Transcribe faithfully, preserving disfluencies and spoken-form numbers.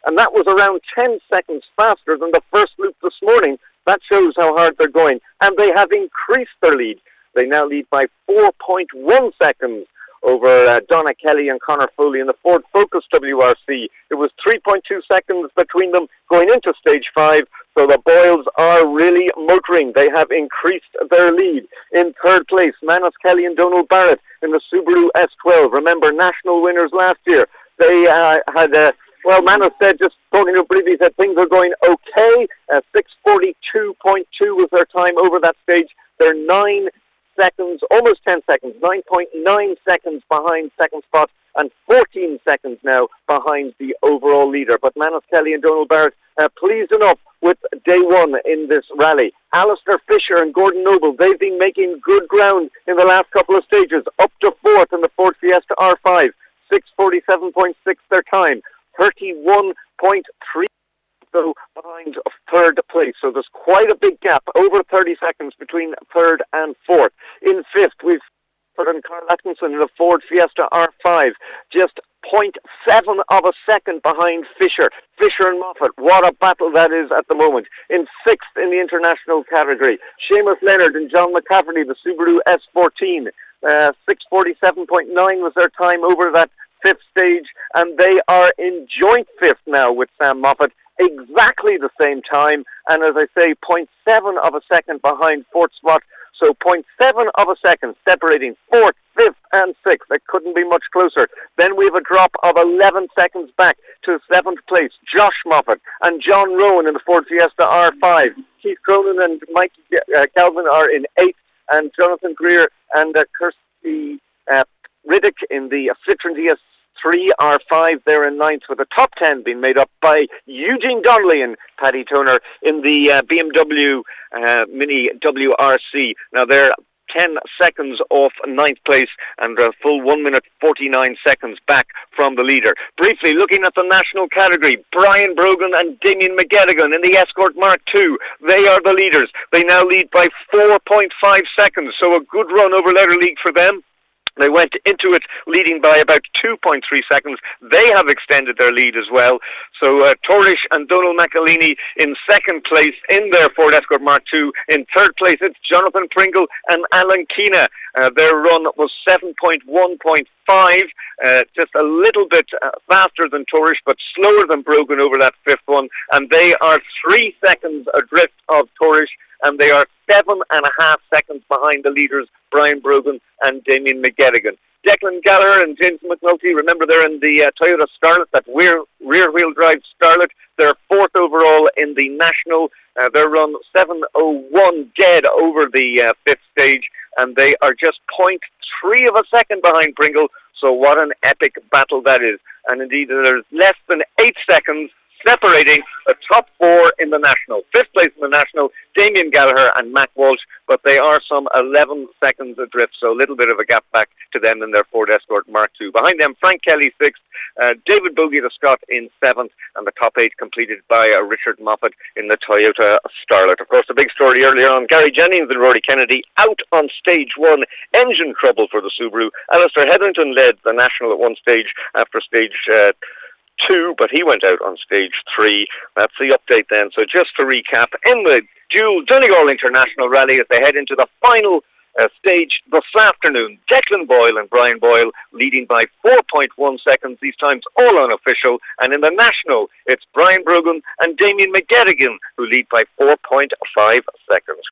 and that was around ten seconds faster than the first loop this morning. That shows how hard they're going, and they have increased their lead. They now lead by four point one seconds over uh, Donna Kelly and Conor Foley in the Ford Focus W R C. It was three point two seconds between them going into stage five, so the Boyles are really motoring. They have increased their lead. In third place, Manus Kelly and Donald Barrett in the Subaru S twelve. Remember, national winners last year. They uh, had, uh, well, Manus said, just talking to Brivy, he said things are going okay. Uh, six forty-two point two was their time over that stage. They're nine seconds, almost ten seconds, nine point nine seconds behind second spot, and fourteen seconds now behind the overall leader. But Manus Kelly and Donald Barrett uh, pleased enough with day one in this rally. Alistair Fisher and Gordon Noble, they've been making good ground in the last couple of stages, up to fourth in the Ford Fiesta R five, six forty-seven point six their time, thirty-one point three so behind third place. So there's quite a big gap, over thirty seconds between third and fourth. In fifth, we've put in Carl Atkinson in the Ford Fiesta R five, just zero point seven of a second behind Fisher. Fisher and Moffat, what a battle that is at the moment. In sixth in the international category, Seamus Leonard and John McCafferty, the Subaru S fourteen. Uh, six forty-seven point nine was their time over that fifth stage, and they are in joint fifth now with Sam Moffat, exactly the same time, and as I say, zero point seven of a second behind fourth spot. So zero point seven of a second separating fourth, fifth and sixth. It couldn't be much closer. Then we have a drop of eleven seconds back to seventh place. Josh Moffat and John Rowan in the Ford Fiesta R five. Keith Cronin and Mike uh, Calvin are in eighth, and Jonathan Greer and uh, Kirsty uh, Riddick in the Citroen D S three R five, they're in ninth, with the top ten being made up by Eugene Donnelly and Paddy Toner in the uh, B M W uh, Mini W R C. Now they're ten seconds off ninth place and a full one minute forty-nine seconds back from the leader. Briefly, looking at the national category, Brian Brogan and Damien McGettigan in the Escort Mark two. They are the leaders. They now lead by four point five seconds, so a good run over Leather League for them. They went into it leading by about two point three seconds. They have extended their lead as well. So uh, Torish and Donald McElhaney in second place in their Ford Escort Mark two. In third place, it's Jonathan Pringle and Alan Keena. Uh, their run was seven point one point five, uh, just a little bit uh, faster than Torish, but slower than Brogan over that fifth one. And they are three seconds adrift of Torish, and they are seven and a half seconds behind the leaders, Brian Brogan and Damien McGettigan. Declan Gallagher and James McNulty, remember they're in the uh, Toyota Starlet, that rear, rear-wheel drive Starlet. They're fourth overall in the national. Uh, they're run seven oh one dead over the uh, fifth stage, and they are just zero point three of a second behind Pringle. So what an epic battle that is. And indeed, there's less than eight seconds separating the top four in the national. Fifth place in the national, Damien Gallagher and Matt Walsh, but they are some eleven seconds adrift, so a little bit of a gap back to them in their Ford Escort Mark two. Behind them, Frank Kelly sixth, uh, David Bogie the Scot in seventh, and the top eight completed by uh, Richard Moffat in the Toyota Starlet. Of course, the big story earlier on, Gary Jennings and Rory Kennedy out on stage one, engine trouble for the Subaru. Alistair Hetherington led the national at one stage after stage uh, two, but he went out on stage three. That's the update then. So just to recap, in the dual Donegal International Rally as they head into the final uh, stage this afternoon, Declan Boyle and Brian Boyle leading by four point one seconds, these times all unofficial, and in the national it's Brian Brogan and Damien McGettigan who lead by four point five seconds.